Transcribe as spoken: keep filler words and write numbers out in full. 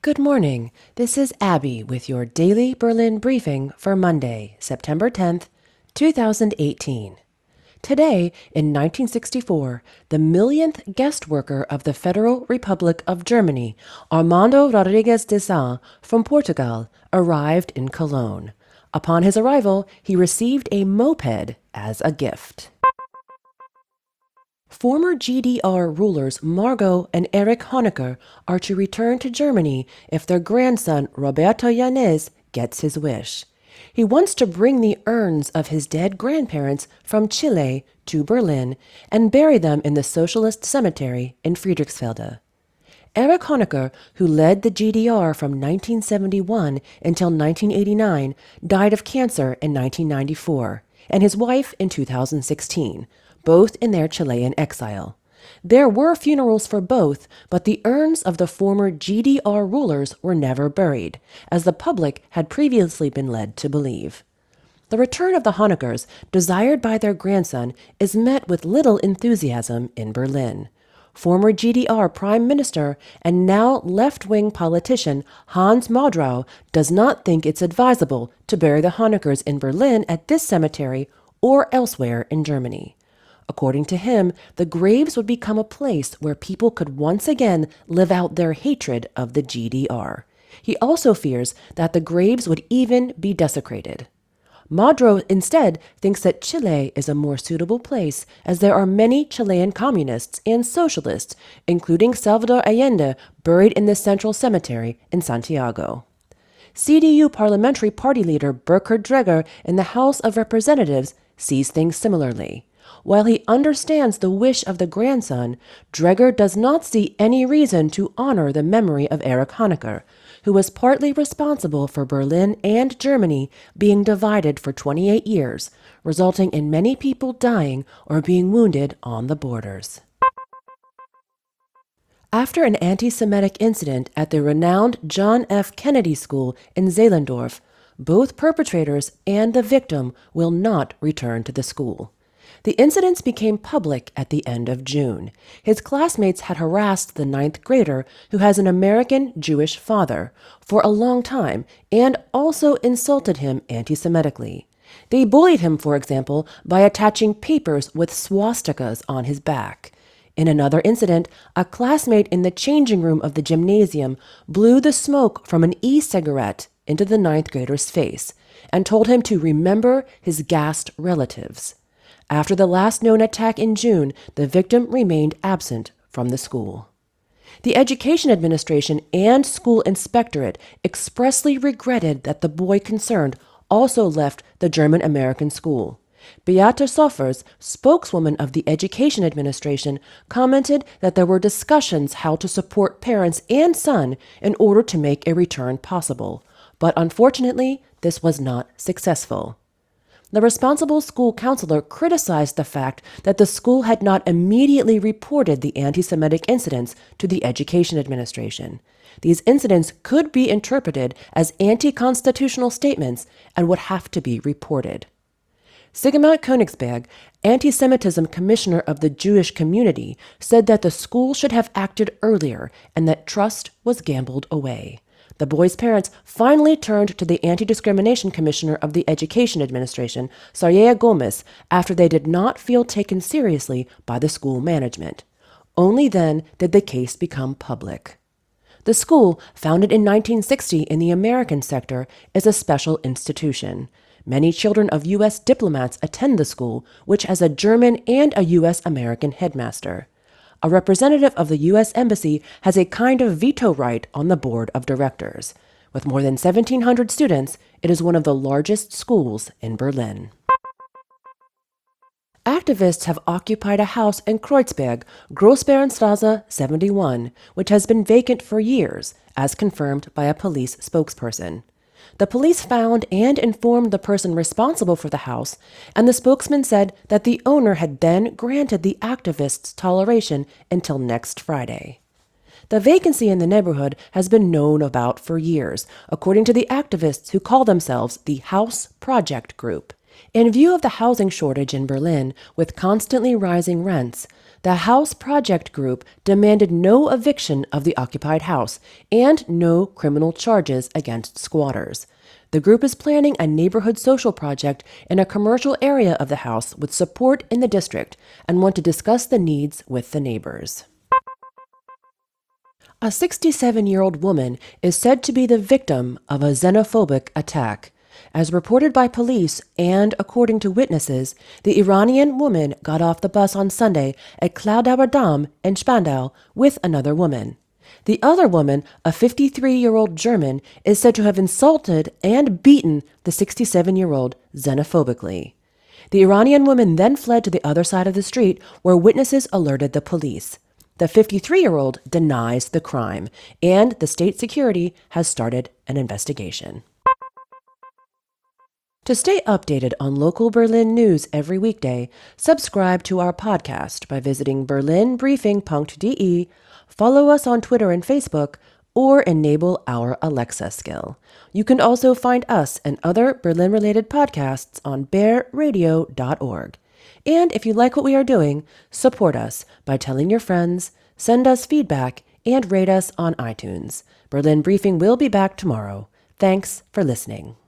Good morning. This is Abby with your daily Berlin briefing for Monday, September tenth, two thousand eighteen. Today, in nineteen sixty-four, the millionth guest worker of the Federal Republic of Germany, Armando Rodrigues de Sá from Portugal, arrived in Cologne. Upon his arrival, he received a moped as a gift. Former G D R rulers Margot and Erich Honecker are to return to Germany if their grandson Roberto Yanez gets his wish. He wants to bring the urns of his dead grandparents from Chile to Berlin and bury them in the Socialist Cemetery in Friedrichsfelde. Erich Honecker, who led the G D R from nineteen seventy-one until nineteen eighty-nine, died of cancer in nineteen ninety-four, and his wife in two thousand sixteen, both in their Chilean exile. There were funerals for both, but the urns of the former G D R rulers were never buried, as the public had previously been led to believe. The return of the Honeckers, desired by their grandson, is met with little enthusiasm in Berlin. Former G D R Prime Minister and now left-wing politician Hans Maudrow does not think it's advisable to bury the Honeckers in Berlin at this cemetery or elsewhere in Germany. According to him, the graves would become a place where people could once again live out their hatred of the G D R. He also fears that the graves would even be desecrated. Maudrow instead thinks that Chile is a more suitable place, as there are many Chilean communists and socialists, including Salvador Allende, buried in the Central Cemetery in Santiago. C D U parliamentary party leader Burkhard Dreger in the House of Representatives sees things similarly. While he understands the wish of the grandson, Dreger does not see any reason to honor the memory of Erich Honecker, who was partly responsible for Berlin and Germany being divided for twenty-eight years, resulting in many people dying or being wounded on the borders. After an anti-Semitic incident at the renowned John F. Kennedy School in Zehlendorf, both perpetrators and the victim will not return to the school. The incidents became public at the end of June. His classmates had harassed the ninth grader, who has an American Jewish father, for a long time and also insulted him anti-Semitically. They bullied him, for example, by attaching papers with swastikas on his back. In another incident, a classmate in the changing room of the gymnasium blew the smoke from an e-cigarette into the ninth grader's face and told him to remember his gassed relatives. After the last known attack in June, the victim remained absent from the school. The Education Administration and School Inspectorate expressly regretted that the boy concerned also left the German-American school. Beate Soffers, spokeswoman of the Education Administration, commented that there were discussions how to support parents and son in order to make a return possible, but unfortunately, this was not successful. The responsible school counselor criticized the fact that the school had not immediately reported the anti-Semitic incidents to the Education Administration. These incidents could be interpreted as anti-constitutional statements and would have to be reported. Sigmund Königsberg, anti-Semitism commissioner of the Jewish community, said that the school should have acted earlier and that trust was gambled away. The boy's parents finally turned to the Anti-Discrimination Commissioner of the Education Administration, Saraya Gomez, after they did not feel taken seriously by the school management. Only then did the case become public. The school, founded in nineteen sixty in the American sector, is a special institution. Many children of U S diplomats attend the school, which has a German and a U S-American headmaster. A representative of the U S Embassy has a kind of veto right on the board of directors. With more than seventeen hundred students, it is one of the largest schools in Berlin. Activists have occupied a house in Kreuzberg, Grossbärenstraße seventy-one, which has been vacant for years, as confirmed by a police spokesperson. The police found and informed the person responsible for the house, and the spokesman said that the owner had then granted the activists toleration until next Friday. The vacancy in the neighborhood has been known about for years, according to the activists who call themselves the House Project Group. In view of the housing shortage in Berlin, with constantly rising rents, The House Project Group demanded no eviction of the occupied house and no criminal charges against squatters. The group is planning a neighborhood social project in a commercial area of the house with support in the district and want to discuss the needs with the neighbors. A sixty-seven-year-old woman is said to be the victim of a xenophobic attack. As reported by police and according to witnesses, the Iranian woman got off the bus on Sunday at Klaudauer Damm in Spandau with another woman. The other woman, a fifty-three-year-old German, is said to have insulted and beaten the sixty-seven-year-old xenophobically. The Iranian woman then fled to the other side of the street where witnesses alerted the police. The fifty-three-year-old denies the crime, and the state security has started an investigation. To stay updated on local Berlin news every weekday, subscribe to our podcast by visiting berlin briefing punkt de, follow us on Twitter and Facebook, or enable our Alexa skill. You can also find us and other Berlin-related podcasts on bear radio dot org. And if you like what we are doing, support us by telling your friends, send us feedback, and rate us on iTunes. Berlin Briefing will be back tomorrow. Thanks for listening.